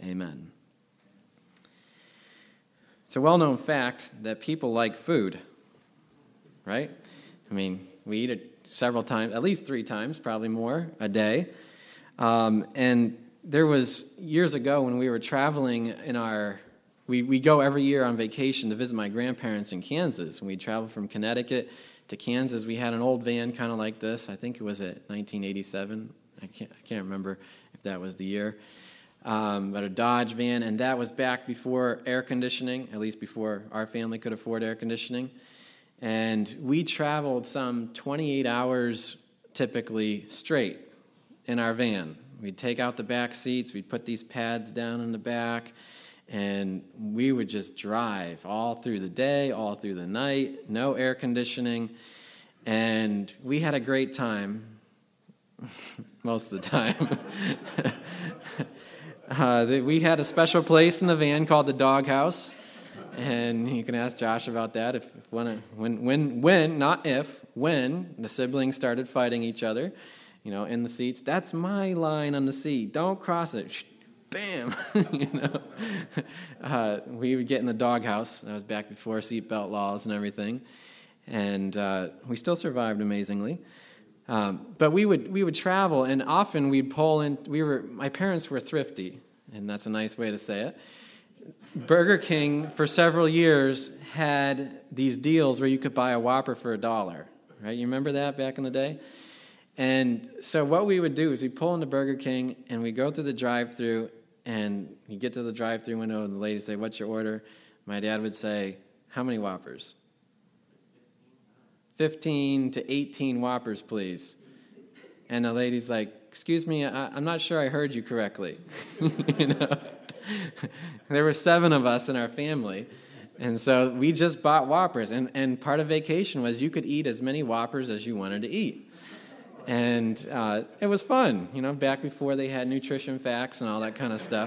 Amen. It's a well-known fact that people like food, right? I mean, we eat it several times, at least 3 times, probably more, a day. And there was years ago when we were traveling we go every year on vacation to visit my grandparents in Kansas. When we traveled from Connecticut to Kansas, we had an old van kind of like this. I think it was at 1987. I can't remember if that was the year. But a Dodge van, and that was back before air conditioning, at least before our family could afford air conditioning. And we traveled some 28 hours typically straight in our van. We'd take out the back seats, we'd put these pads down in the back, and we would just drive all through the day, all through the night, no air conditioning, and we had a great time most of the time. We had a special place in the van called the doghouse, and you can ask Josh about that. When the siblings started fighting each other, in the seats. That's my line on the seat. Don't cross it. Shh, bam. We would get in the doghouse. That was back before seatbelt laws and everything, and we still survived amazingly. But we would travel, and often we'd pull in. My parents were thrifty, and that's a nice way to say it. Burger King for several years had these deals where you could buy a Whopper for $1. Right? You remember that back in the day? And so what we would do is we'd pull into Burger King, and we'd go through the drive-thru, and you get to the drive-thru window, and the lady would say, "What's your order?" My dad would say, "How many Whoppers?" 15 to 18 Whoppers, please. And the lady's like, "Excuse me, I'm not sure I heard you correctly." There were 7 of us in our family, and so we just bought Whoppers. And part of vacation was you could eat as many Whoppers as you wanted to eat. And it was fun, back before they had nutrition facts and all that kind of stuff.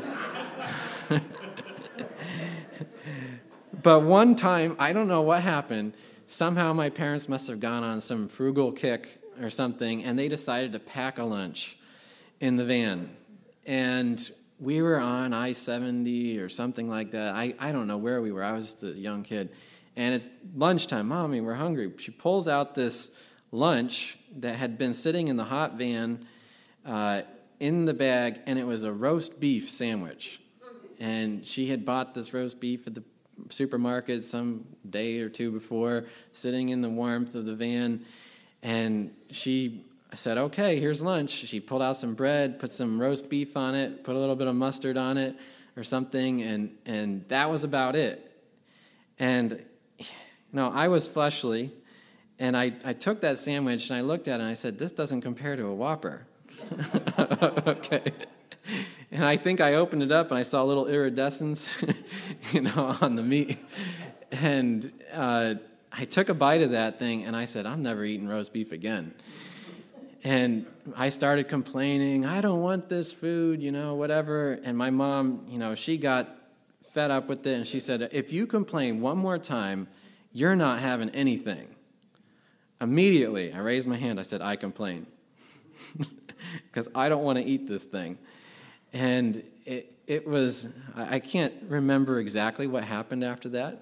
But one time, I don't know what happened, somehow my parents must have gone on some frugal kick or something, and they decided to pack a lunch in the van. And we were on I-70 or something like that. I don't know where we were. I was just a young kid. And it's lunchtime. Mommy, we're hungry. She pulls out this lunch that had been sitting in the hot van in the bag, and it was a roast beef sandwich. And she had bought this roast beef at the supermarket some day or two before, sitting in the warmth of the van, and she said, "Okay, here's lunch." She pulled out some bread, put some roast beef on it, put a little bit of mustard on it or something, and that was about it. And I was fleshly, and I took that sandwich and I looked at it and I said, "This doesn't compare to a Whopper." Okay. And I think I opened it up and I saw a little iridescence, on the meat. And I took a bite of that thing and I said, "I'm never eating roast beef again." And I started complaining, "I don't want this food, whatever." And my mom, she got fed up with it and she said, "If you complain one more time, you're not having anything." Immediately, I raised my hand. I said, "I complain." Because I don't want to eat this thing. And it was, I can't remember exactly what happened after that.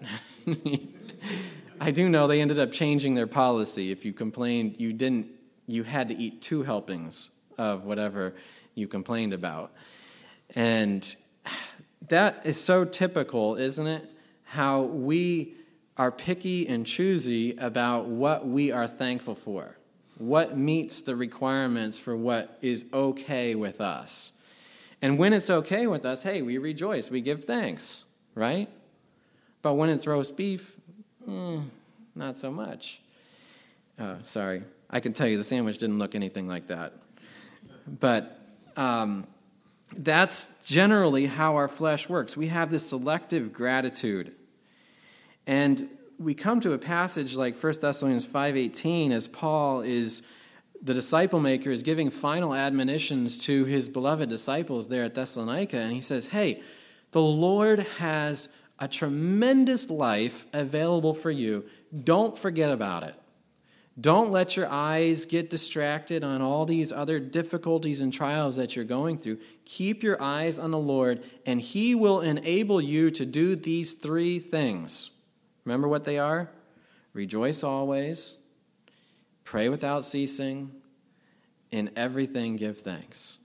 I do know they ended up changing their policy. If you complained, you had to eat 2 helpings of whatever you complained about. And that is so typical, isn't it? How we are picky and choosy about what we are thankful for. What meets the requirements for what is okay with us. And when it's okay with us, hey, we rejoice, we give thanks, right? But when it's roast beef, not so much. Sorry, I can tell you the sandwich didn't look anything like that. But that's generally how our flesh works. We have this selective gratitude. And we come to a passage like 1 Thessalonians 5:18 as Paul the disciple maker, is giving final admonitions to his beloved disciples there at Thessalonica. And he says, hey, the Lord has a tremendous life available for you. Don't forget about it. Don't let your eyes get distracted on all these other difficulties and trials that you're going through. Keep your eyes on the Lord, and He will enable you to do these 3 things. Remember what they are? Rejoice always, pray without ceasing, in everything give thanks.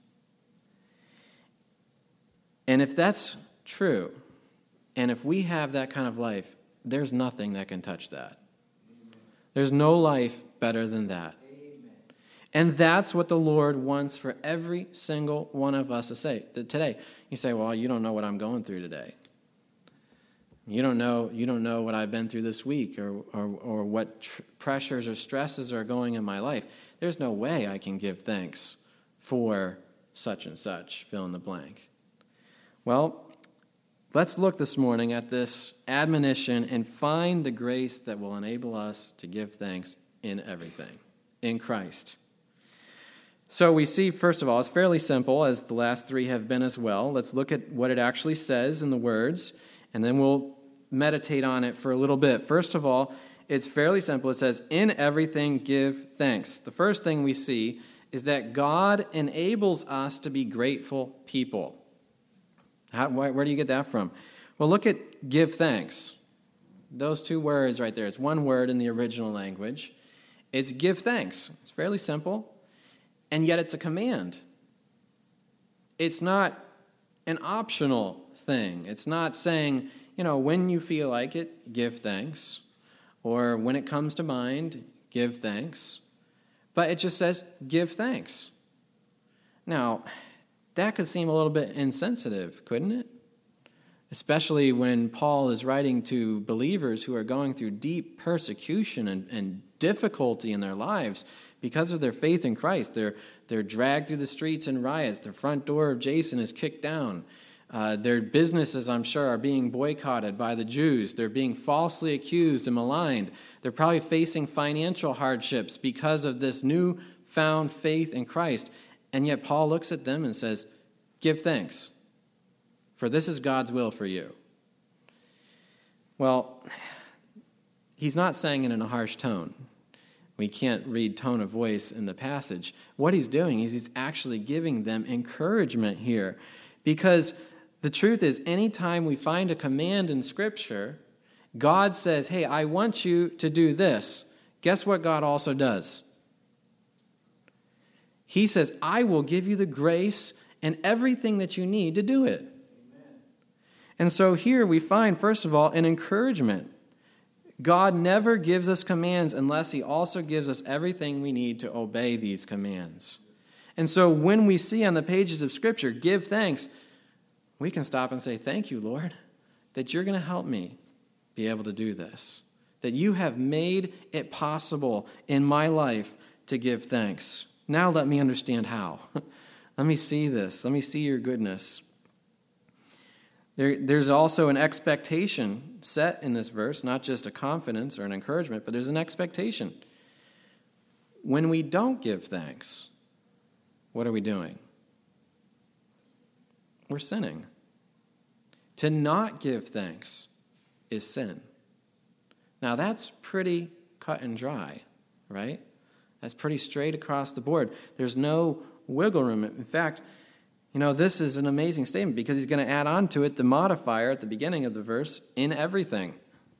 And if that's true, and if we have that kind of life, there's nothing that can touch that. There's no life better than that. Amen. And that's what the Lord wants for every single one of us to say today. You say, well, you don't know what I'm going through today. You don't know what I've been through this week or what pressures or stresses are going in my life. There's no way I can give thanks for such and such, fill in the blank. Well, let's look this morning at this admonition and find the grace that will enable us to give thanks in everything, in Christ. So we see, first of all, it's fairly simple, as the last 3 have been as well. Let's look at what it actually says in the words, and then we'll meditate on it for a little bit. First of all, it's fairly simple. It says, in everything give thanks. The first thing we see is that God enables us to be grateful people. Where do you get that from? Well, look at give thanks. Those 2 words right there. It's one word in the original language. It's give thanks. It's fairly simple, and yet it's a command. It's not an optional thing. It's not saying, when you feel like it, give thanks, or when it comes to mind, give thanks. But it just says, give thanks. Now, that could seem a little bit insensitive, couldn't it? Especially when Paul is writing to believers who are going through deep persecution and difficulty in their lives because of their faith in Christ. They're dragged through the streets in riots. The front door of Jason is kicked down. Their businesses, I'm sure, are being boycotted by the Jews. They're being falsely accused and maligned. They're probably facing financial hardships because of this newfound faith in Christ. And yet Paul looks at them and says, give thanks, for this is God's will for you. Well, he's not saying it in a harsh tone. We can't read tone of voice in the passage. What he's doing is he's actually giving them encouragement here, because the truth is, anytime we find a command in Scripture, God says, hey, I want you to do this. Guess what God also does? He says, I will give you the grace and everything that you need to do it. Amen. And so here we find, first of all, an encouragement. God never gives us commands unless He also gives us everything we need to obey these commands. And so when we see on the pages of Scripture, give thanks, we can stop and say, thank you, Lord, that you're going to help me be able to do this, that you have made it possible in my life to give thanks. Now let me understand how. Let me see this. Let me see your goodness. There's also an expectation set in this verse, not just a confidence or an encouragement, but there's an expectation. When we don't give thanks, what are we doing? We're sinning. To not give thanks is sin. Now that's pretty cut and dry, right? That's pretty straight across the board. There's no wiggle room. In fact, this is an amazing statement because he's going to add on to it the modifier at the beginning of the verse, in everything.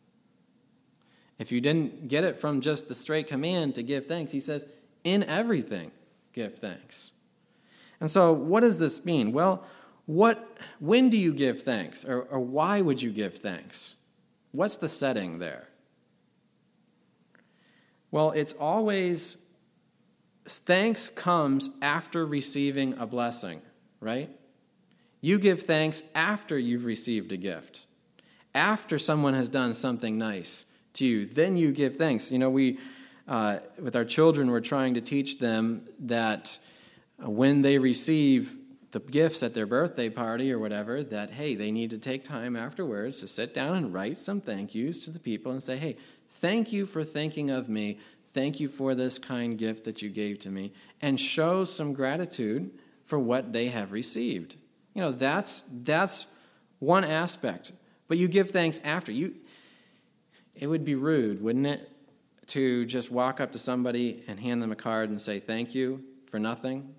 If you didn't get it from just the straight command to give thanks, he says, in everything, give thanks. And so what does this mean? Well, when do you give thanks? Or why would you give thanks? What's the setting there? Well, it's always, thanks comes after receiving a blessing, right? You give thanks after you've received a gift. After someone has done something nice to you, then you give thanks. We, with our children, we're trying to teach them that when they receive the gifts at their birthday party or whatever, that, hey, they need to take time afterwards to sit down and write some thank yous to the people and say, hey, thank you for thinking of me. Thank you for this kind gift that you gave to me. And show some gratitude for what they have received. That's one aspect. But you give thanks after. It would be rude, wouldn't it, to just walk up to somebody and hand them a card and say thank you for nothing?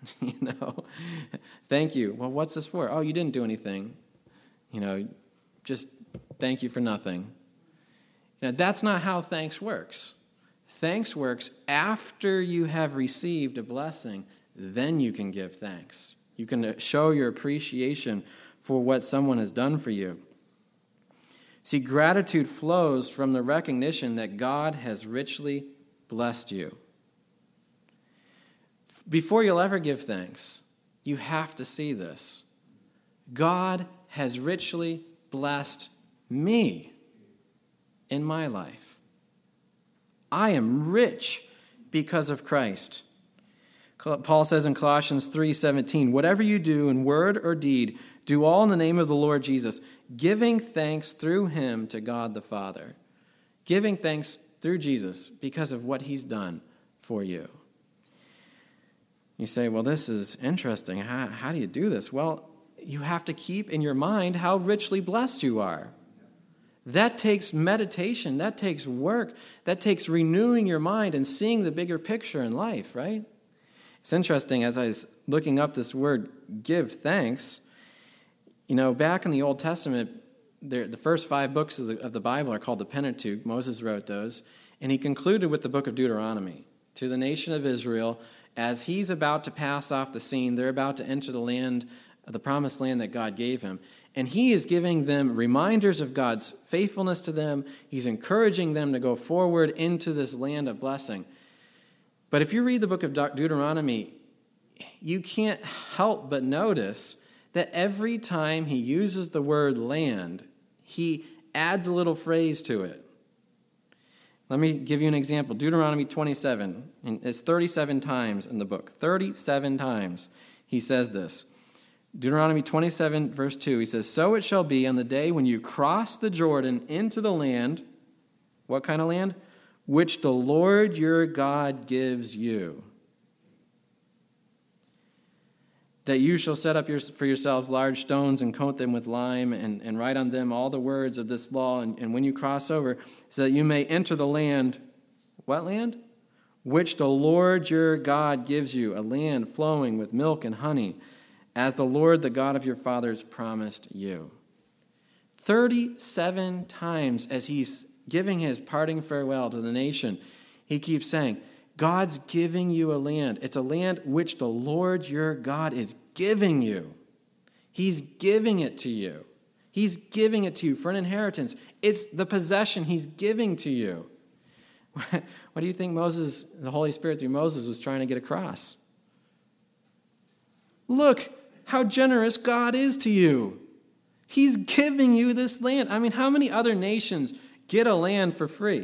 Thank you. Well, what's this for? Oh, you didn't do anything. Just thank you for nothing. That's not how thanks works. Thanks works after you have received a blessing, then you can give thanks. You can show your appreciation for what someone has done for you. See, gratitude flows from the recognition that God has richly blessed you. Before you'll ever give thanks, you have to see this. God has richly blessed me in my life. I am rich because of Christ. Paul says in Colossians 3:17, whatever you do in word or deed, do all in the name of the Lord Jesus, giving thanks through him to God the Father. Giving thanks through Jesus because of what he's done for you. You say, well, this is interesting. How do you do this? Well, you have to keep in your mind how richly blessed you are. That takes meditation. That takes work. That takes renewing your mind and seeing the bigger picture in life, right? It's interesting, as I was looking up this word, give thanks, back in the Old Testament, the first 5 books of the Bible are called the Pentateuch. Moses wrote those. And he concluded with the book of Deuteronomy to the nation of Israel. As he's about to pass off the scene, they're about to enter the land, the promised land that God gave him. And he is giving them reminders of God's faithfulness to them. He's encouraging them to go forward into this land of blessing. But if you read the book of Deuteronomy, you can't help but notice that every time he uses the word land, he adds a little phrase to it. Let me give you an example. Deuteronomy 27, and it's 37 times in the book. 37 times he says this. Deuteronomy 27, verse 2, he says, so it shall be on the day when you cross the Jordan into the land, what kind of land? Which the Lord your God gives you. That you shall set up for yourselves large stones and coat them with lime and write on them all the words of this law. And when you cross over, so that you may enter the land, what land? Which the Lord your God gives you, a land flowing with milk and honey, as the Lord, the God of your fathers, promised you. 37 times as he's giving his parting farewell to the nation, he keeps saying, God's giving you a land. It's a land which the Lord your God is giving you. He's giving it to you. He's giving it to you for an inheritance. It's the possession he's giving to you. What do you think Moses, the Holy Spirit through Moses, was trying to get across? Look how generous God is to you. He's giving you this land. I mean, how many other nations get a land for free?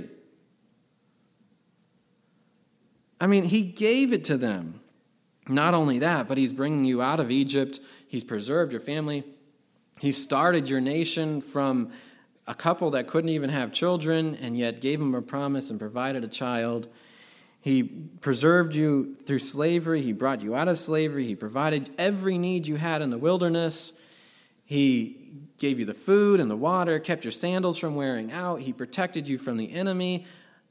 I mean, he gave it to them. Not only that, but he's bringing you out of Egypt. He's preserved your family. He started your nation from a couple that couldn't even have children and yet gave them a promise and provided a child. He preserved you through slavery. He brought you out of slavery. He provided every need you had in the wilderness. He gave you the food and the water, kept your sandals from wearing out. He protected you from the enemy.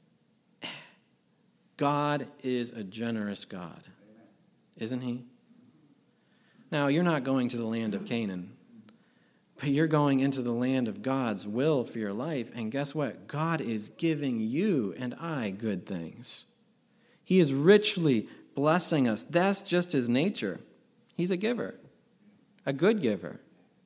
God is a generous God, isn't he? Now, you're not going to the land of Canaan, but you're going into the land of God's will for your life. And guess what? God is giving you and I good things. He is richly blessing us. That's just his nature. He's a giver, a good giver.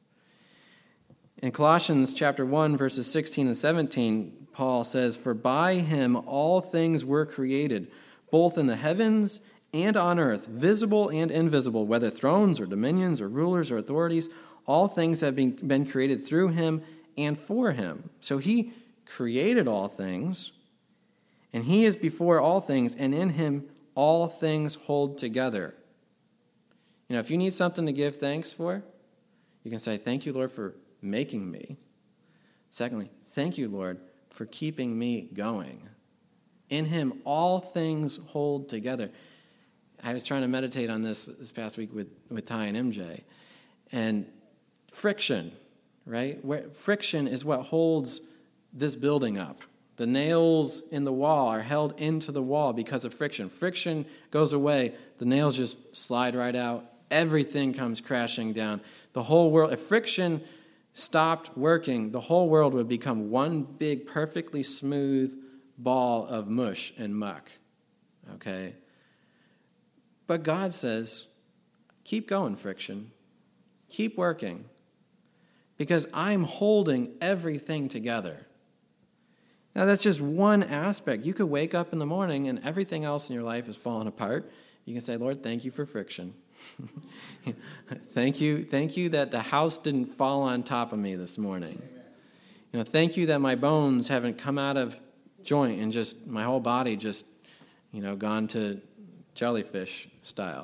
In Colossians chapter 1, verses 16 and 17, Paul says, for by him all things were created, both in the heavens and on earth, visible and invisible, whether thrones or dominions or rulers or authorities, all things have been created through him and for him. So he created all things, and he is before all things, and in him all things hold together. If you need something to give thanks for, you can say, thank you, Lord, for making me. Secondly, thank you, Lord, for keeping me going. In him, all things hold together. I was trying to meditate on this past week with Ty and MJ. And friction, right? Friction is what holds this building up, The nails in the wall are held into the wall because of friction. Friction goes away. The nails just slide right out. Everything comes crashing down. The whole world, if friction stopped working, the whole world would become one big, perfectly smooth ball of mush and muck. Okay? But God says, keep going, friction. Keep working. Because I'm holding everything together. Now, that's just one aspect. You could wake up in the morning and everything else in your life is falling apart. You can say, Lord, thank you for friction. Thank you that the house didn't fall on top of me this morning. Thank you that my bones haven't come out of joint and just my whole body just, gone to jellyfish style.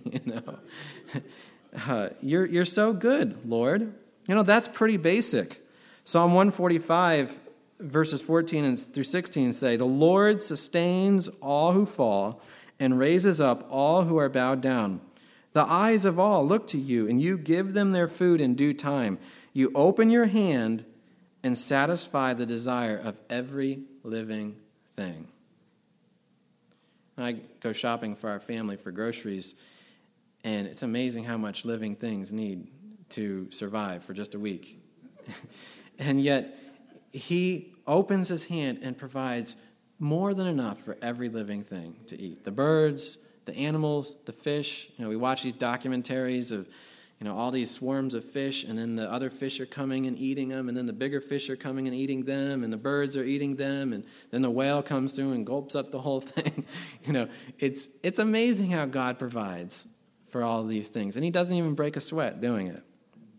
You're so good, Lord. That's pretty basic. Psalm 145, verses 14 through 16 say, the Lord sustains all who fall and raises up all who are bowed down. The eyes of all look to you, and you give them their food in due time. You open your hand and satisfy the desire of every living thing. I go shopping for our family for groceries, and it's amazing how much living things need to survive for just a week. And yet, he opens his hand and provides more than enough for every living thing to eat. The birds, the animals, the fish. We watch these documentaries of, all these swarms of fish, and then the other fish are coming and eating them, and then the bigger fish are coming and eating them, and the birds are eating them, and then the whale comes through and gulps up the whole thing. It's amazing how God provides for all of these things, and he doesn't even break a sweat doing it.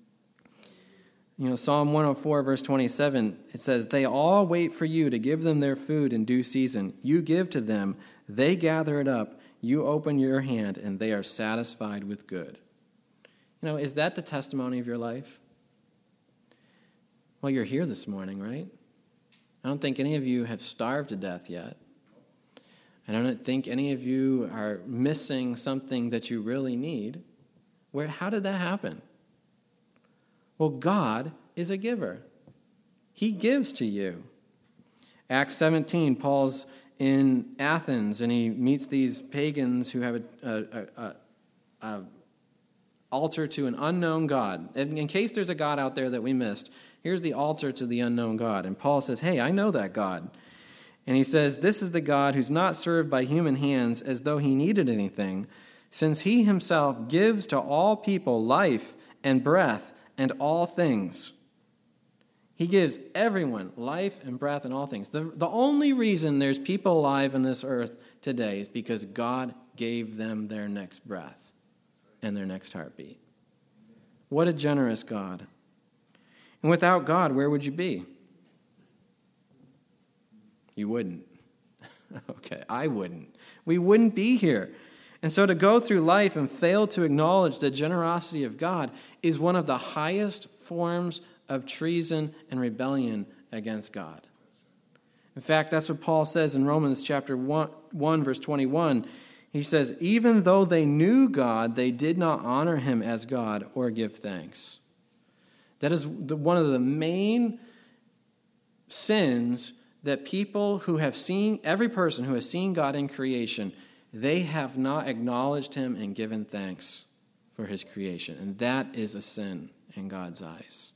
Psalm 104, verse 27, it says, they all wait for you to give them their food in due season. You give to them, they gather it up. You open your hand, and they are satisfied with good. Is that the testimony of your life? Well, you're here this morning, right? I don't think any of you have starved to death yet. I don't think any of you are missing something that you really need. How did that happen? Well, God is a giver. He gives to you. Acts 17, Paul's in Athens, and he meets these pagans who have a altar to an unknown God. And in case there's a God out there that we missed, here's the altar to the unknown God. And Paul says, hey, I know that God. And he says, this is the God who's not served by human hands as though he needed anything, since he himself gives to all people life and breath and all things. He gives everyone life and breath and all things. The only reason there's people alive on this earth today is because God gave them their next breath and their next heartbeat. What a generous God. And without God, where would you be? You wouldn't. Okay, I wouldn't. We wouldn't be here. And so to go through life and fail to acknowledge the generosity of God is one of the highest forms of treason and rebellion against God. In fact, that's what Paul says in Romans chapter 1 verse 21. He says, even though they knew God, they did not honor him as God or give thanks. That is one of the main sins that people who have seen, every person who has seen God in creation, they have not acknowledged him and given thanks for his creation. And that is a sin in God's eyes.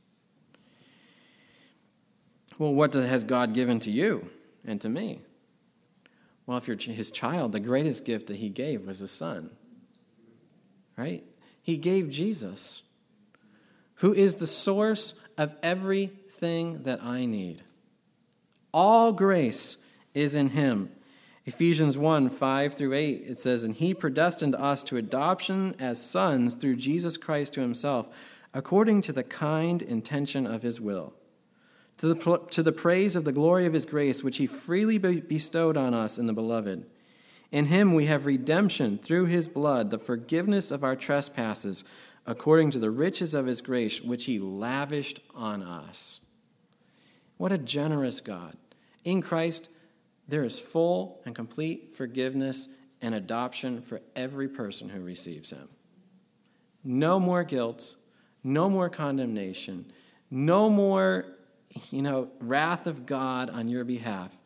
Well, what has God given to you and to me? Well, if you're his child, the greatest gift that he gave was a son. Right? He gave Jesus, who is the source of everything that I need. All grace is in him. Ephesians 1, 5 through 8, it says, and he predestined us to adoption as sons through Jesus Christ to himself, according to the kind intention of his will, to the praise of the glory of his grace, which he freely bestowed on us in the beloved. In him we have redemption through his blood, the forgiveness of our trespasses, according to the riches of his grace, which he lavished on us. What a generous God. In Christ, there is full and complete forgiveness and adoption for every person who receives him. No more guilt, no more condemnation, no more, wrath of God on your behalf,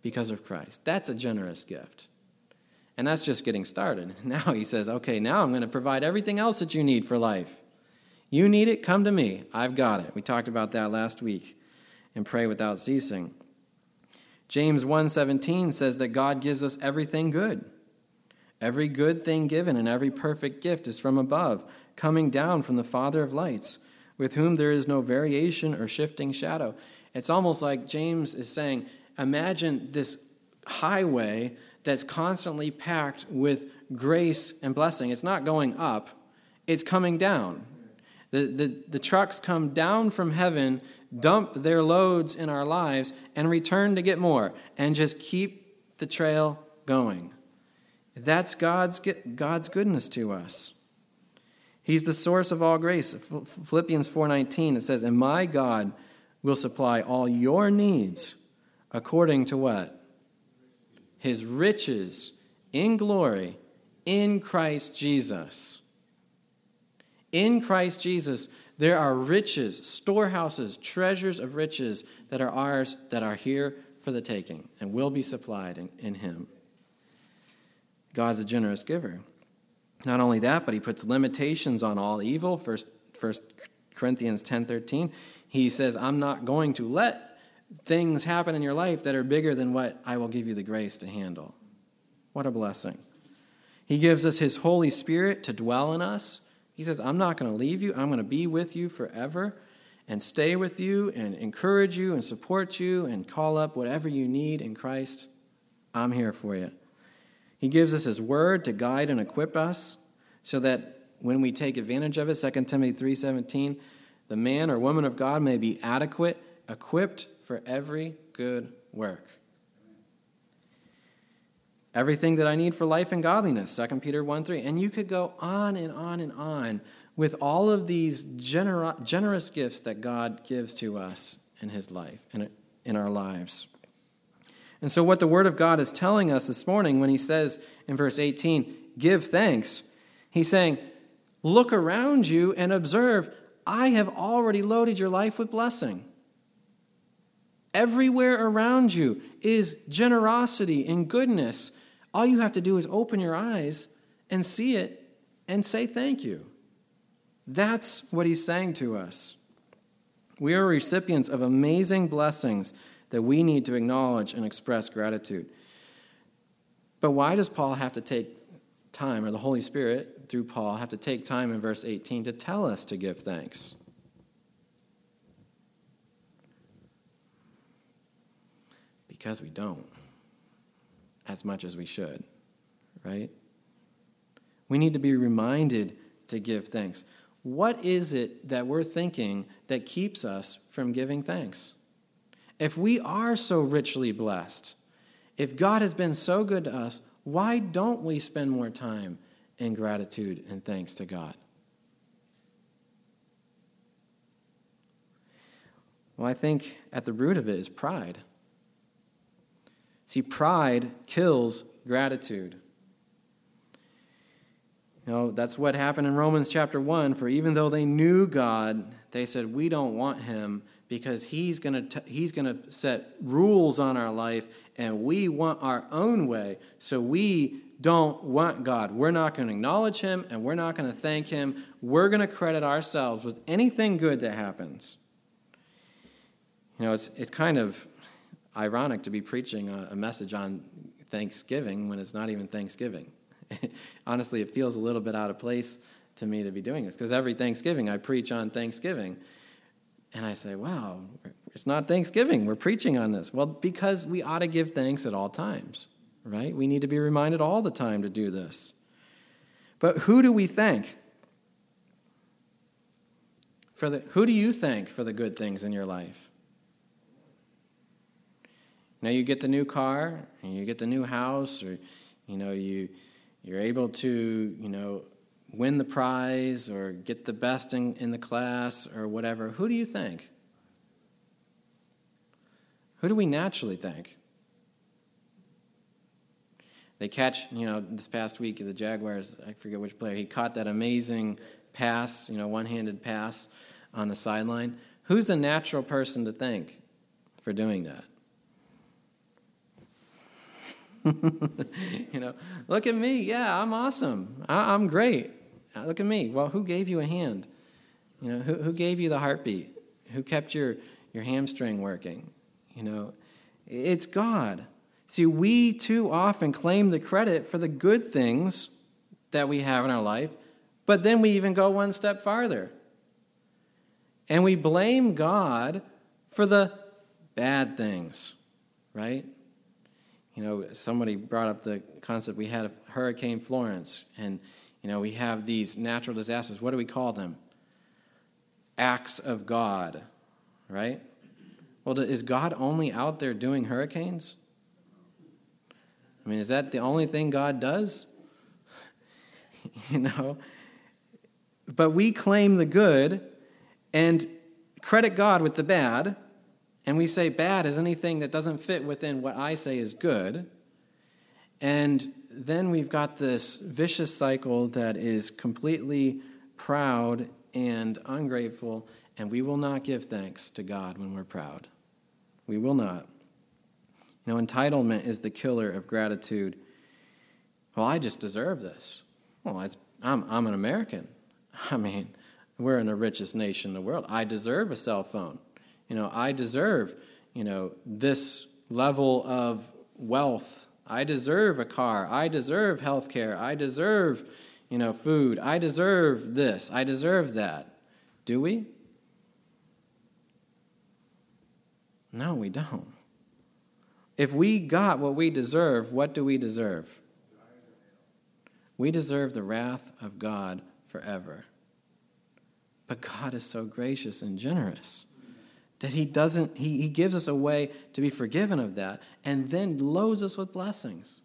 because of Christ. That's a generous gift. And that's just getting started. Now he says, okay, now I'm going to provide everything else that you need for life. You need it, come to me. I've got it. We talked about that last week. And pray without ceasing. James 1:17 says that God gives us everything good. Every good thing given and every perfect gift is from above, coming down from the Father of lights, with whom there is no variation or shifting shadow. It's almost like James is saying, imagine this highway that's constantly packed with grace and blessing. It's not going up, it's coming down. The trucks come down from heaven, dump their loads in our lives, and return to get more, and just keep the trail going. That's God's goodness to us. He's the source of all grace. Philippians 4:19, it says, and my God will supply all your needs according to what? His riches in glory in Christ Jesus. In Christ Jesus, there are riches, storehouses, treasures of riches that are ours, that are here for the taking and will be supplied in him. God's a generous giver. Not only that, but he puts limitations on all evil. 1 Corinthians 10:13, he says, I'm not going to let things happen in your life that are bigger than what I will give you the grace to handle. What a blessing. He gives us his Holy Spirit to dwell in us. He says, I'm not going to leave you. I'm going to be with you forever and stay with you and encourage you and support you and call up whatever you need in Christ. I'm here for you. He gives us his word to guide and equip us so that when we take advantage of it, 2 Timothy 3:17, the man or woman of God may be adequate, equipped for every good work. Everything that I need for life and godliness, 2 Peter 1:3. And you could go on and on and on with all of these generous gifts that God gives to us in his life, in our lives. And so what the Word of God is telling us this morning when he says in verse 18, give thanks, he's saying, look around you and observe, I have already loaded your life with blessing. Everywhere around you is generosity and goodness. All you have to do is open your eyes and see it and say thank you. That's what he's saying to us. We are recipients of amazing blessings that we need to acknowledge and express gratitude. But why does Paul have to take time, or the Holy Spirit through Paul have to take time in verse 18 to tell us to give thanks? Because we don't, as much as we should, right? We need to be reminded to give thanks. What is it that we're thinking that keeps us from giving thanks? If we are so richly blessed, if God has been so good to us, why don't we spend more time in gratitude and thanks to God? Well, I think at the root of it is pride. See, pride kills gratitude. You know, that's what happened in Romans chapter 1. For even though they knew God, they said, we don't want him because he's going to set rules on our life and we want our own way. So we don't want God. We're not going to acknowledge him and we're not going to thank him. We're going to credit ourselves with anything good that happens. You know, it's kind of ironic to be preaching a message on Thanksgiving when it's not even Thanksgiving. Honestly, it feels a little bit out of place to me to be doing this because every Thanksgiving I preach on Thanksgiving. And I say, wow, it's not Thanksgiving. We're preaching on this. Well, because we ought to give thanks at all times, right? We need to be reminded all the time to do this. But who do we thank? Who do you thank for the good things in your life? You know, you get the new car, and you get the new house, or, you know, you're able to, win the prize or get the best in the class or whatever. Who do you thank? Who do we naturally thank? They catch, this past week the Jaguars, I forget which player, he caught that amazing pass, one-handed pass on the sideline. Who's the natural person to thank for doing that? Look at me. Yeah, I'm awesome. I'm great. Look at me. Well, who gave you a hand? Who gave you the heartbeat? Who kept your hamstring working? It's God. See, we too often claim the credit for the good things that we have in our life, but then we even go one step farther. And we blame God for the bad things, right? Somebody brought up the concept, we had Hurricane Florence, and, we have these natural disasters. What do we call them? Acts of God, right? Well, is God only out there doing hurricanes? Is that the only thing God does? But we claim the good and credit God with the bad, and we say bad is anything that doesn't fit within what I say is good. And then we've got this vicious cycle that is completely proud and ungrateful, and we will not give thanks to God when we're proud. We will not. Entitlement is the killer of gratitude. Well, I just deserve this. Well, I'm an American. We're in the richest nation in the world. I deserve a cell phone. I deserve, this level of wealth. I deserve a car. I deserve health care. I deserve, food. I deserve this. I deserve that. Do we? No, we don't. If we got what we deserve, what do we deserve? We deserve the wrath of God forever. But God is so gracious and generous that he gives us a way to be forgiven of that and then loads us with blessings.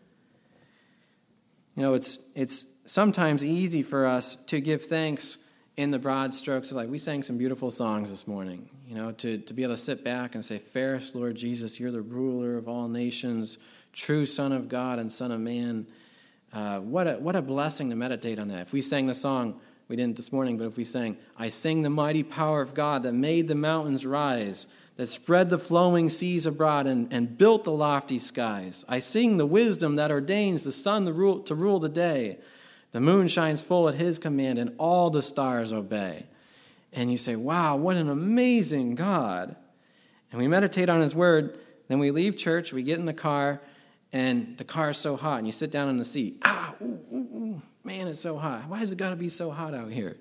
It's sometimes easy for us to give thanks in the broad strokes of we sang some beautiful songs this morning, to be able to sit back and say, fairest Lord Jesus, you're the ruler of all nations, true Son of God and Son of Man. What a blessing to meditate on that. If we sang the song, we didn't this morning, but if we sang, I sing the mighty power of God that made the mountains rise, that spread the flowing seas abroad and built the lofty skies. I sing the wisdom that ordains the sun to rule the day. The moon shines full at his command, and all the stars obey. And you say, wow, what an amazing God. And we meditate on his word, then we leave church, we get in the car, and the car is so hot, and you sit down in the seat. Man, it's so hot. Why has it got to be so hot out here?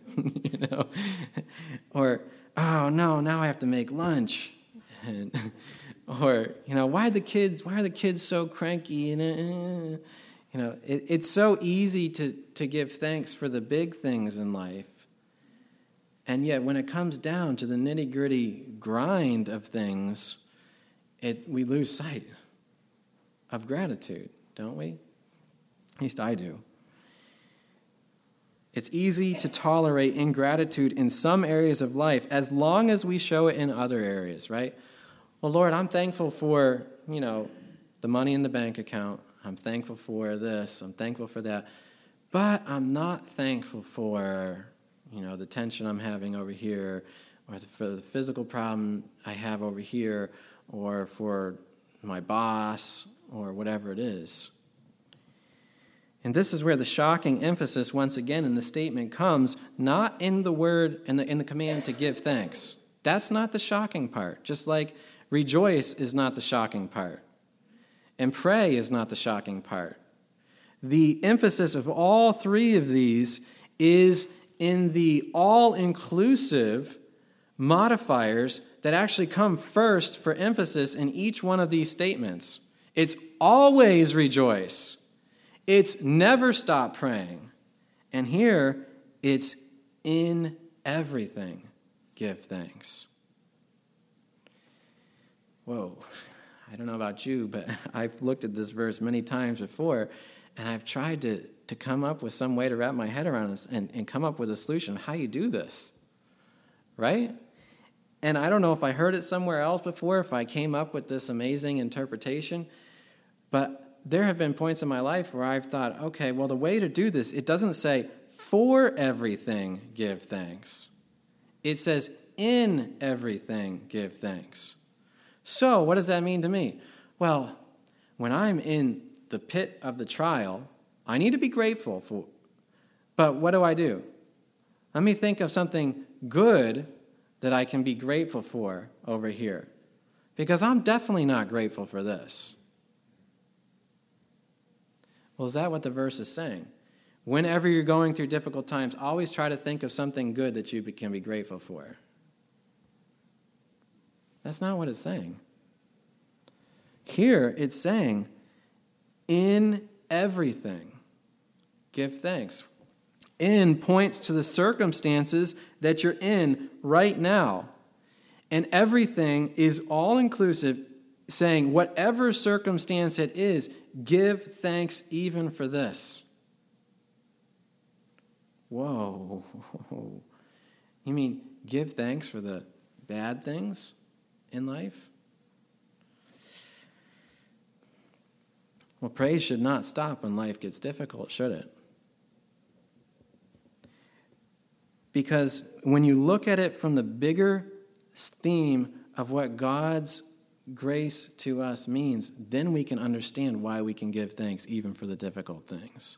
Or, oh, no, now I have to make lunch. Or, why are the kids so cranky? It's so easy to give thanks for the big things in life. And yet, when it comes down to the nitty-gritty grind of things, we lose sight of gratitude, don't we? At least I do. It's easy to tolerate ingratitude in some areas of life as long as we show it in other areas, right? Well, Lord, I'm thankful for, the money in the bank account. I'm thankful for this. I'm thankful for that. But I'm not thankful for, the tension I'm having over here, or for the physical problem I have over here, or for my boss, or whatever it is. And this is where the shocking emphasis once again in the statement comes, not in the word, in the command to give thanks. That's not the shocking part. Just like rejoice is not the shocking part. And pray is not the shocking part. The emphasis of all three of these is in the all-inclusive modifiers that actually come first for emphasis in each one of these statements. It's always rejoice. It's never stop praying. And here, it's in everything give thanks. Whoa, I don't know about you, but I've looked at this verse many times before, and I've tried to come up with some way to wrap my head around this and come up with a solution how you do this, right? And I don't know if I heard it somewhere else before, if I came up with this amazing interpretation, but there have been points in my life where I've thought, okay, well, the way to do this, it doesn't say, for everything give thanks. It says, in everything give thanks. So, what does that mean to me? Well, when I'm in the pit of the trial, I need to be grateful for. But what do? Let me think of something good that I can be grateful for over here. Because I'm definitely not grateful for this. Well, is that what the verse is saying? Whenever you're going through difficult times, always try to think of something good that you can be grateful for. That's not what it's saying. Here, it's saying, in everything, give thanks. In points to the circumstances that you're in right now. And everything is all-inclusive, saying whatever circumstance it is, give thanks even for this. Whoa. You mean give thanks for the bad things in life? Well, praise should not stop when life gets difficult, should it? Because when you look at it from the bigger theme of what God's grace to us means, then we can understand why we can give thanks even for the difficult things.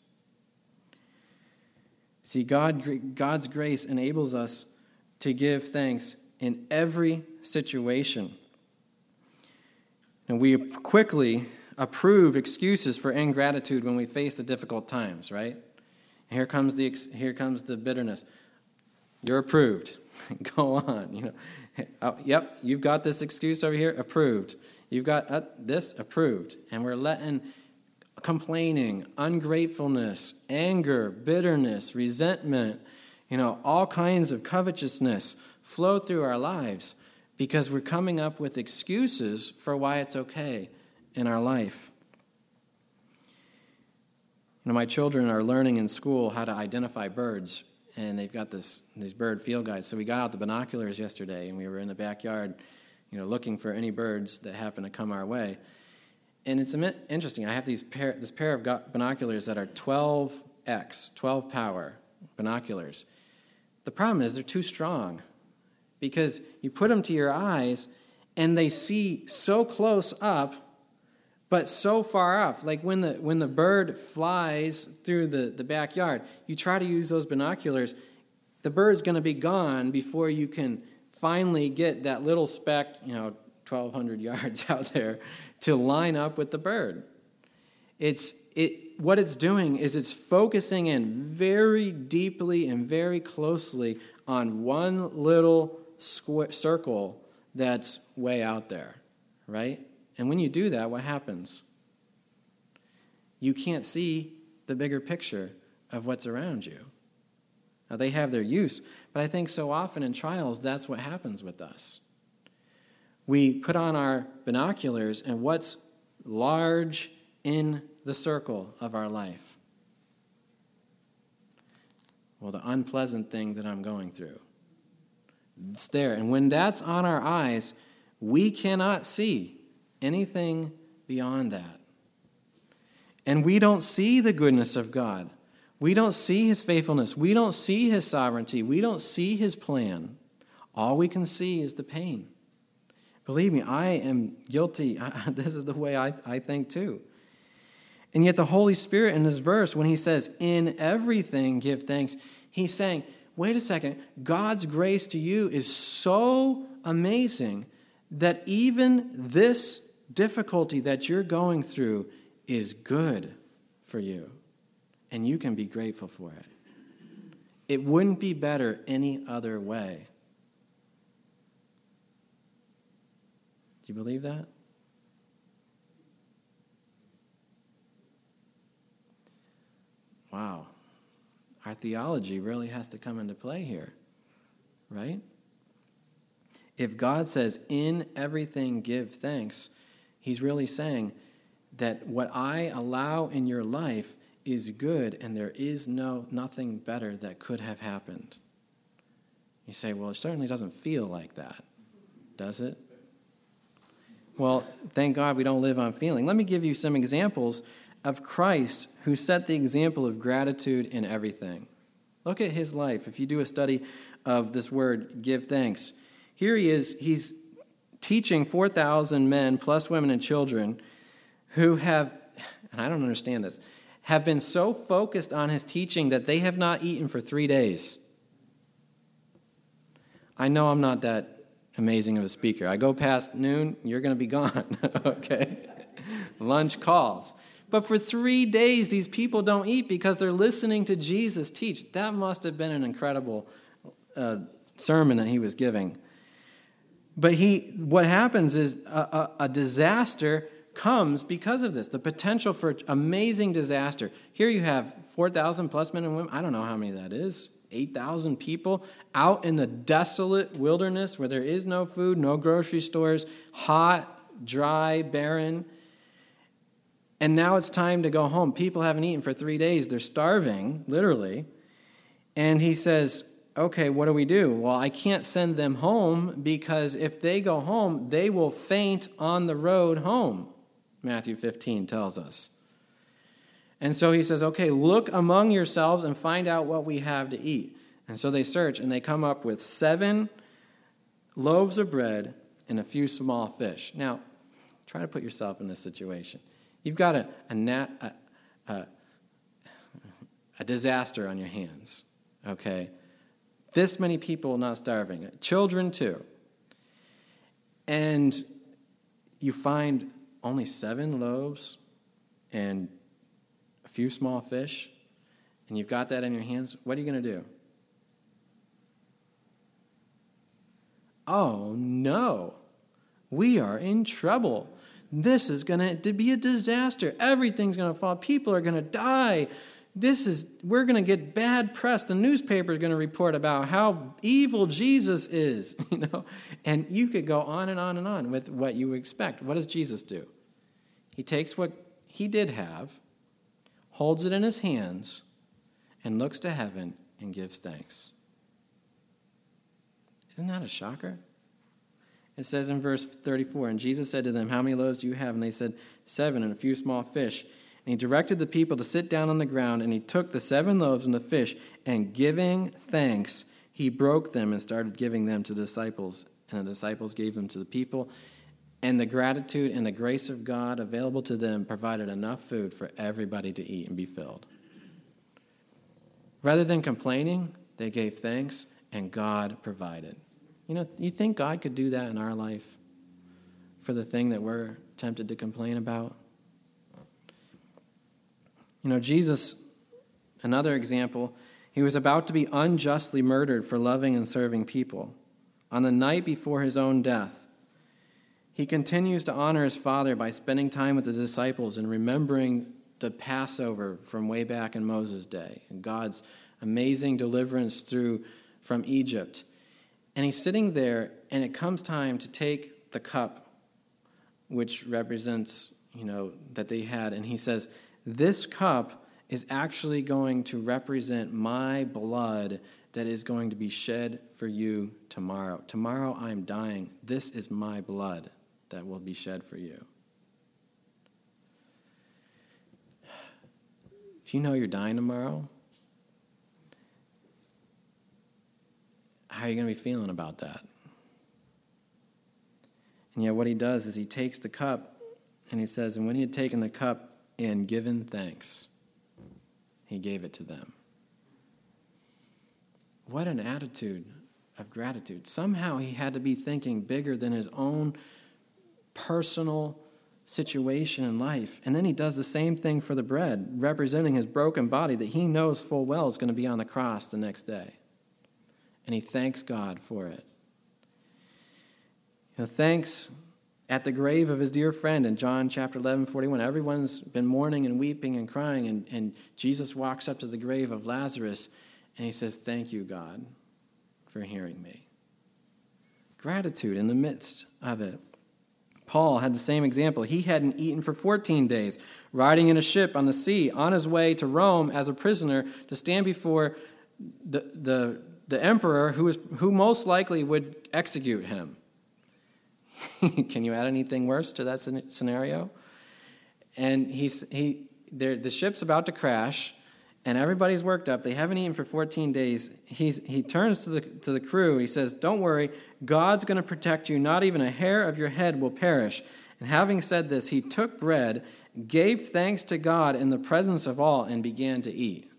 See, God's grace enables us to give thanks in every situation. And we quickly approve excuses for ingratitude when we face the difficult times, right? Here comes the bitterness. You're approved. Go on. Yep, you've got this excuse over here, approved. You've got this, approved. And we're letting complaining, ungratefulness, anger, bitterness, resentment, all kinds of covetousness flow through our lives because we're coming up with excuses for why it's okay in our life. My children are learning in school how to identify birds, and they've got these bird field guides. So we got out the binoculars yesterday, and we were in the backyard, looking for any birds that happen to come our way. And it's interesting. I have this pair of binoculars that are 12x, 12 power binoculars. The problem is they're too strong because you put them to your eyes and they see so close up but so far off. Like when the bird flies through the backyard, you try to use those binoculars, the bird's going to be gone before you can finally get that little speck, 1,200 yards out there, to line up with the bird. What it's doing is it's focusing in very deeply and very closely on one little circle that's way out there, right? And when you do that, what happens? You can't see the bigger picture of what's around you. Now, they have their use, but I think so often in trials, that's what happens with us. We put on our binoculars, and what's large in the circle of our life? Well, the unpleasant thing that I'm going through. It's there. And when that's on our eyes, we cannot see anything beyond that. And we don't see the goodness of God. We don't see his faithfulness. We don't see his sovereignty. We don't see his plan. All we can see is the pain. Believe me, I am guilty. This is the way I think too. And yet the Holy Spirit in this verse, when he says, in everything give thanks, he's saying, wait a second, God's grace to you is so amazing that even this difficulty that you're going through is good for you. And you can be grateful for it. It wouldn't be better any other way. Do you believe that? Wow. Our theology really has to come into play here, right? If God says, in everything give thanks, he's really saying that what I allow in your life is good and there is nothing better that could have happened. You say, well, it certainly doesn't feel like that, does it? Well, thank God we don't live on feeling. Let me give you some examples of Christ who set the example of gratitude in everything. Look at his life. If you do a study of this word, give thanks. Here he is. He's teaching 4,000 men plus women and children who have and I don't understand this, have been so focused on his teaching that they have not eaten for 3 days. I know I'm not that amazing of a speaker. I go past noon, you're going to be gone, okay? Lunch calls. But for 3 days, these people don't eat because they're listening to Jesus teach. That must have been an incredible sermon that he was giving. But what happens is a disaster comes because of this, the potential for amazing disaster. Here you have 4,000 plus men and women. I don't know how many that is. 8,000 people out in the desolate wilderness where there is no food, no grocery stores, hot, dry, barren. And now it's time to go home. People haven't eaten for 3 days. They're starving, literally. And he says, okay, what do we do? Well, I can't send them home because if they go home, they will faint on the road home, Matthew 15 tells us. And so he says, okay, look among yourselves and find out what we have to eat. And so they search, and they come up with 7 loaves of bread and a few small fish. Now, try to put yourself in this situation. You've got a disaster on your hands, okay? This many people not starving, children too. And you find only 7 loaves and a few small fish, and you've got that in your hands. What are you going to do? Oh, no. We are in trouble. This is going to be a disaster. Everything's going to fall. People are going to die. We're going to get bad press. The newspaper is going to report about how evil Jesus is, And you could go on and on and on with what you would expect. What does Jesus do? He takes what he did have, holds it in his hands, and looks to heaven and gives thanks. Isn't that a shocker? It says in verse 34, and Jesus said to them, how many loaves do you have? And they said, 7 and a few small fish. And he directed the people to sit down on the ground, and he took the 7 loaves and the fish, and giving thanks, he broke them and started giving them to the disciples. And the disciples gave them to the people. And the gratitude and the grace of God available to them provided enough food for everybody to eat and be filled. Rather than complaining, they gave thanks, and God provided. You think God could do that in our life for the thing that we're tempted to complain about? Jesus, another example, he was about to be unjustly murdered for loving and serving people. On the night before his own death, he continues to honor his Father by spending time with the disciples and remembering the Passover from way back in Moses' day and God's amazing deliverance from Egypt. And he's sitting there, and it comes time to take the cup, which represents, that they had. And he says, this cup is actually going to represent my blood that is going to be shed for you tomorrow. Tomorrow I'm dying. This is my blood that will be shed for you. If you know you're dying tomorrow, how are you going to be feeling about that? And yet what he does is he takes the cup, and he says, and when he had taken the cup and given thanks, he gave it to them. What an attitude of gratitude. Somehow he had to be thinking bigger than his own personal situation in life. And then he does the same thing for the bread, representing his broken body that he knows full well is going to be on the cross the next day. And he thanks God for it. Thanks at the grave of his dear friend in John chapter 11:41. Everyone's been mourning and weeping and crying, and Jesus walks up to the grave of Lazarus, and he says, thank you, God, for hearing me. Gratitude in the midst of it. Paul had the same example. He hadn't eaten for 14 days, riding in a ship on the sea, on his way to Rome as a prisoner to stand before the emperor who most likely would execute him. Can you add anything worse to that scenario? And the ship's about to crash, and everybody's worked up. They haven't eaten for 14 days. He turns to the crew. He says, don't worry, God's going to protect you. Not even a hair of your head will perish. And having said this, he took bread, gave thanks to God in the presence of all, and began to eat.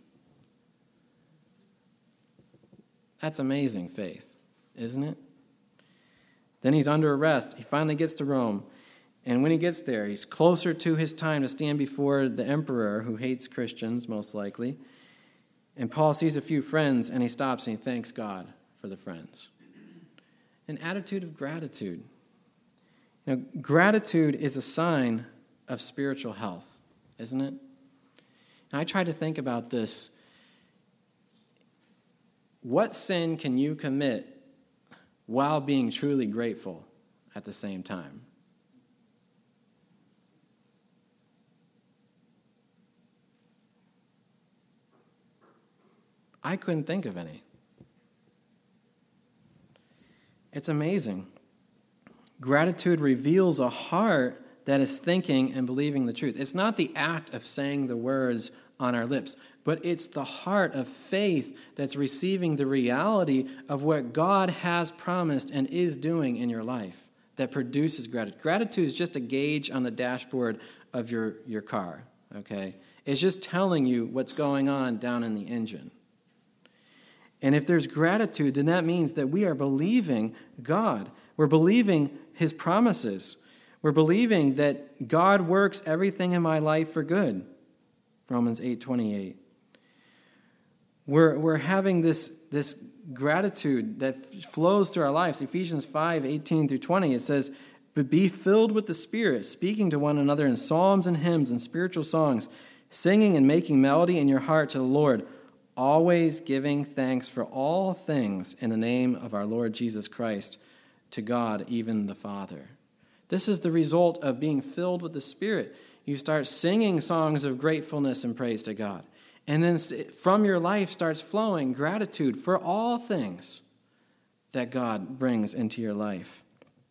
That's amazing faith, isn't it? Then he's under arrest. He finally gets to Rome. And when he gets there, he's closer to his time to stand before the emperor, who hates Christians, most likely. And Paul sees a few friends, and he stops and he thanks God for the friends. An attitude of gratitude. You know, gratitude is a sign of spiritual health, isn't it? And I try to think about this. What sin can you commit while being truly grateful at the same time? I couldn't think of any. It's amazing. Gratitude reveals a heart that is thinking and believing the truth. It's not the act of saying the words on our lips, but it's the heart of faith that's receiving the reality of what God has promised and is doing in your life that produces gratitude. Gratitude is just a gauge on the dashboard of your car, okay? It's just telling you what's going on down in the engine. And if there's gratitude, then that means that we are believing God. We're believing his promises. We're believing that God works everything in my life for good. Romans 8:28. We're having this gratitude that flows through our lives. Ephesians 5:18 through 20, it says, "But be filled with the Spirit, speaking to one another in psalms and hymns and spiritual songs, singing and making melody in your heart to the Lord, always giving thanks for all things in the name of our Lord Jesus Christ, to God, even the Father." This is the result of being filled with the Spirit. You start singing songs of gratefulness and praise to God. And then from your life starts flowing gratitude for all things that God brings into your life.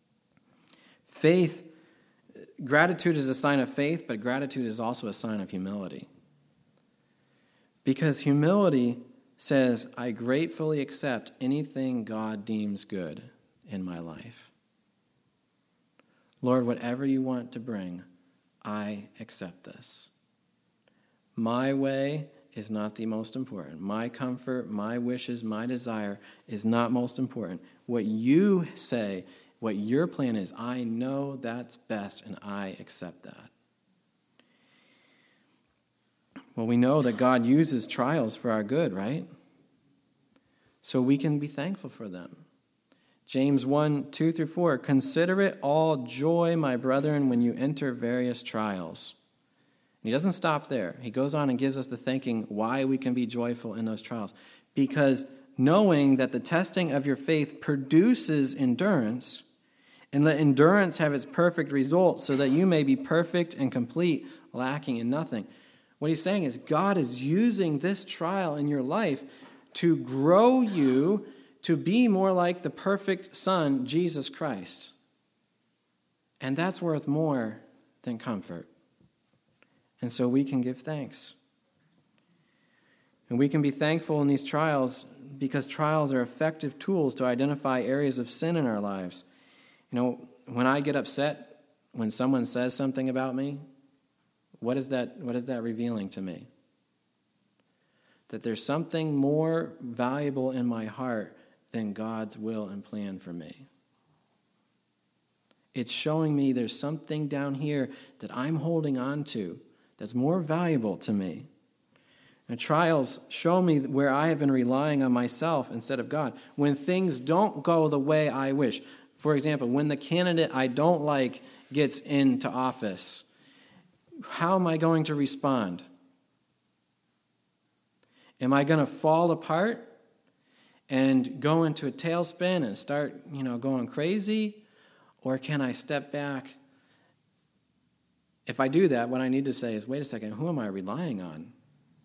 Gratitude is a sign of faith, but gratitude is also a sign of humility. Because humility says, I gratefully accept anything God deems good in my life. Lord, whatever you want to bring, I accept this. My way is not the most important. My comfort, my wishes, my desire is not most important. What you say, what your plan is, I know that's best, and I accept that. Well, we know that God uses trials for our good, right? So we can be thankful for them. James 1:2 through 4, "Consider it all joy, my brethren, when you enter various trials." And he doesn't stop there. He goes on and gives us the thinking why we can be joyful in those trials. Because knowing that the testing of your faith produces endurance, and let endurance have its perfect result, so that you may be perfect and complete, lacking in nothing. What he's saying is God is using this trial in your life to grow you to be more like the perfect Son, Jesus Christ. And that's worth more than comfort. And so we can give thanks. And we can be thankful in these trials because trials are effective tools to identify areas of sin in our lives. You know, when I get upset when someone says something about me, what is that revealing to me? That there's something more valuable in my heart than God's will and plan for me. It's showing me there's something down here that I'm holding on to that's more valuable to me. And trials show me where I have been relying on myself instead of God. When things don't go the way I wish. For example, when the candidate I don't like gets into office, how am I going to respond? Am I going to fall apart and go into a tailspin and start, going crazy? Or can I step back? If I do that, what I need to say is, wait a second, who am I relying on?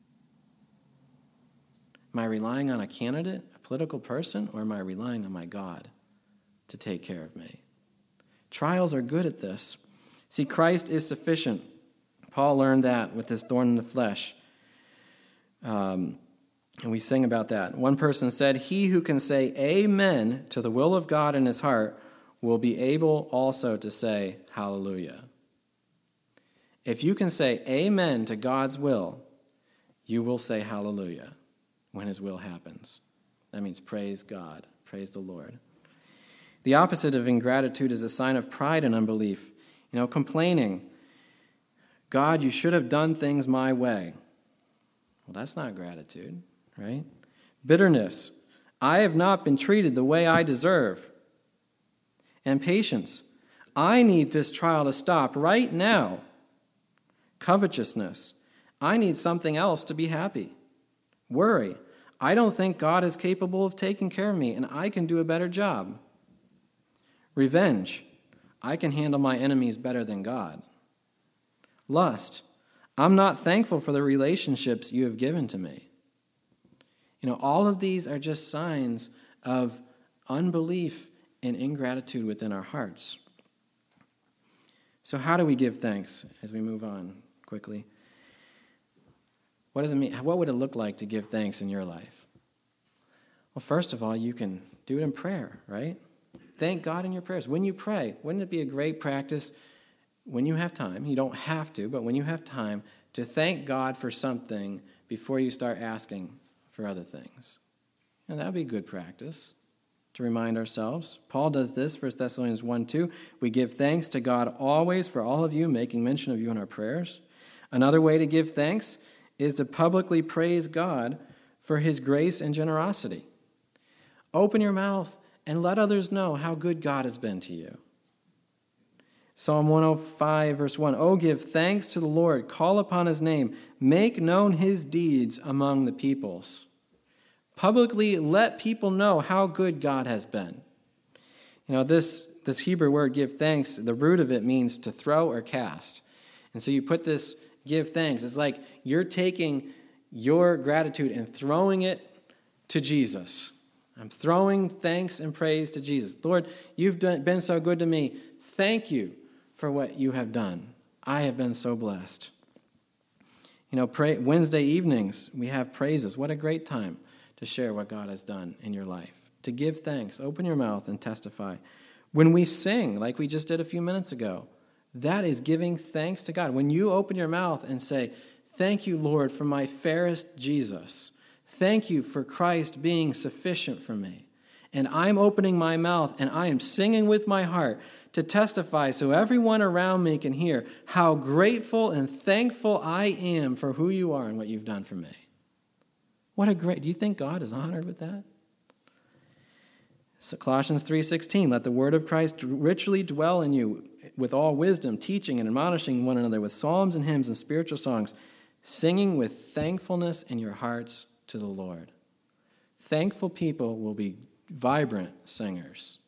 Am I relying on a candidate, a political person, or am I relying on my God to take care of me? Trials are good at this. See, Christ is sufficient. Paul learned that with his thorn in the flesh. And we sing about that. One person said, "He who can say amen to the will of God in his heart will be able also to say hallelujah. If you can say amen to God's will, you will say hallelujah when his will happens. That means praise God, praise the Lord. The opposite of ingratitude is a sign of pride and unbelief. Complaining. God, you should have done things my way. Well, that's not gratitude, right? Bitterness. I have not been treated the way I deserve. And patience. I need this trial to stop right now. Covetousness. I need something else to be happy. Worry. I don't think God is capable of taking care of me, and I can do a better job. Revenge. I can handle my enemies better than God. Lust. I'm not thankful for the relationships you have given to me. All of these are just signs of unbelief and ingratitude within our hearts. So how do we give thanks as we move on quickly? What does it mean? What would it look like to give thanks in your life? Well, first of all, you can do it in prayer, right? Thank God in your prayers. When you pray, wouldn't it be a great practice when you have time? You don't have to, but when you have time, to thank God for something before you start asking for other things. And that would be good practice to remind ourselves. Paul does this, 1 Thessalonians 1:2. We give thanks to God always for all of you, making mention of you in our prayers. Another way to give thanks is to publicly praise God for his grace and generosity. Open your mouth and let others know how good God has been to you. Psalm 105, verse 1, Oh, give thanks to the Lord, call upon his name, make known his deeds among the peoples. Publicly let people know how good God has been. This Hebrew word, give thanks, the root of it means to throw or cast. And so you put this give thanks. It's like you're taking your gratitude and throwing it to Jesus. I'm throwing thanks and praise to Jesus. Lord, you've been so good to me. Thank you for what you have done. I have been so blessed. Wednesday evenings, we have praises. What a great time to share what God has done in your life. To give thanks. Open your mouth and testify. When we sing, like we just did a few minutes ago, that is giving thanks to God. When you open your mouth and say, thank you, Lord, for my fairest Jesus. Thank you for Christ being sufficient for me. And I'm opening my mouth and I am singing with my heart to testify so everyone around me can hear how grateful and thankful I am for who you are and what you've done for me. Do you think God is honored with that? So Colossians 3:16, let the word of Christ richly dwell in you with all wisdom, teaching and admonishing one another with psalms and hymns and spiritual songs, singing with thankfulness in your hearts to the Lord. Thankful people will be vibrant singers.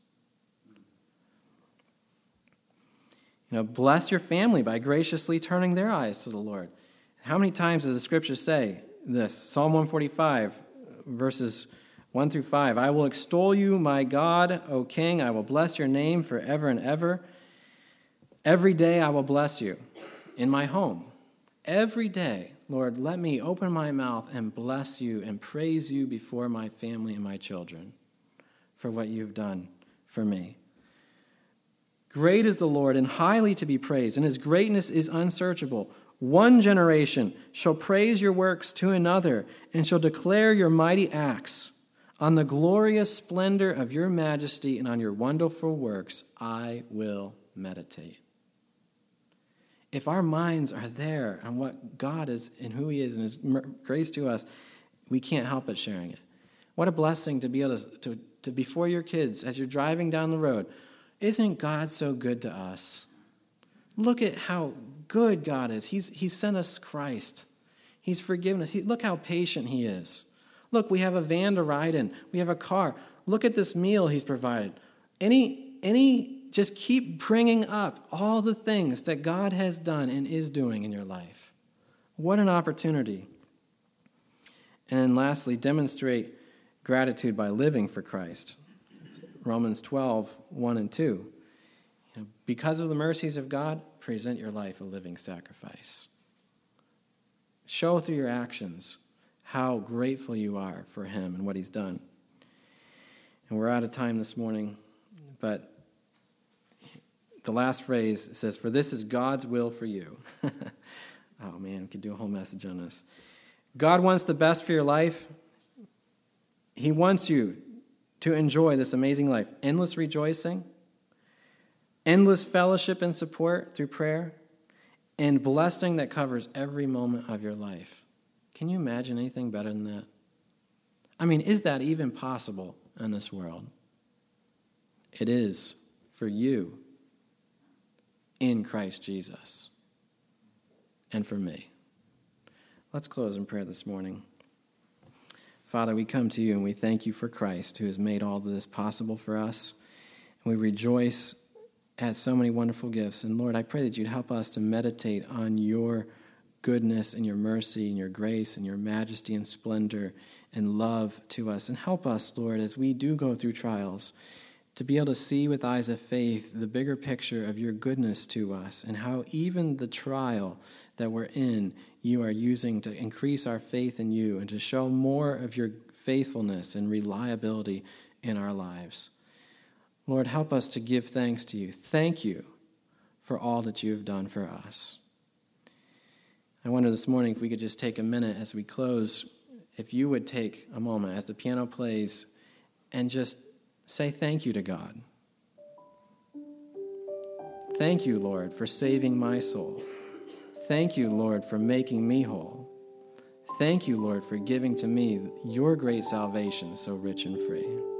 Bless your family by graciously turning their eyes to the Lord. How many times does the scripture say this? Psalm 145, verses 1 through 5. I will extol you, my God, O King. I will bless your name forever and ever. Every day I will bless you in my home. Every day, Lord, let me open my mouth and bless you and praise you before my family and my children for what you've done for me. Great is the Lord and highly to be praised, and his greatness is unsearchable. One generation shall praise your works to another and shall declare your mighty acts. On the glorious splendor of your majesty and on your wonderful works I will meditate. If our minds are there on what God is and who he is and his grace to us, we can't help but sharing it. What a blessing to be able to before your kids, as you're driving down the road, isn't God so good to us? Look at how good God is. He's sent us Christ. He's forgiven us. Look how patient he is. Look, we have a van to ride in. We have a car. Look at this meal he's provided. Just keep bringing up all the things that God has done and is doing in your life. What an opportunity. And lastly, demonstrate gratitude by living for Christ. Romans 12, 1 and 2. Because of the mercies of God, present your life a living sacrifice. Show through your actions how grateful you are for him and what he's done. And we're out of time this morning, but the last phrase says, "For this is God's will for you." Oh man, we could do a whole message on this. God wants the best for your life. He wants you to enjoy this amazing life. Endless rejoicing, endless fellowship and support through prayer, and blessing that covers every moment of your life. Can you imagine anything better than that? I mean, is that even possible in this world? It is for you in Christ Jesus and for me. Let's close in prayer this morning. Father, we come to you and we thank you for Christ who has made all of this possible for us. And we rejoice at so many wonderful gifts. And Lord, I pray that you'd help us to meditate on your goodness and your mercy and your grace and your majesty and splendor and love to us. And help us, Lord, as we do go through trials, to be able to see with eyes of faith the bigger picture of your goodness to us and how even the trial that we're in, you are using to increase our faith in you and to show more of your faithfulness and reliability in our lives. Lord, help us to give thanks to you. Thank you for all that you have done for us. I wonder this morning if we could just take a minute as we close, if you would take a moment as the piano plays and just say thank you to God. Thank you, Lord, for saving my soul. Thank you, Lord, for making me whole. Thank you, Lord, for giving to me your great salvation so rich and free.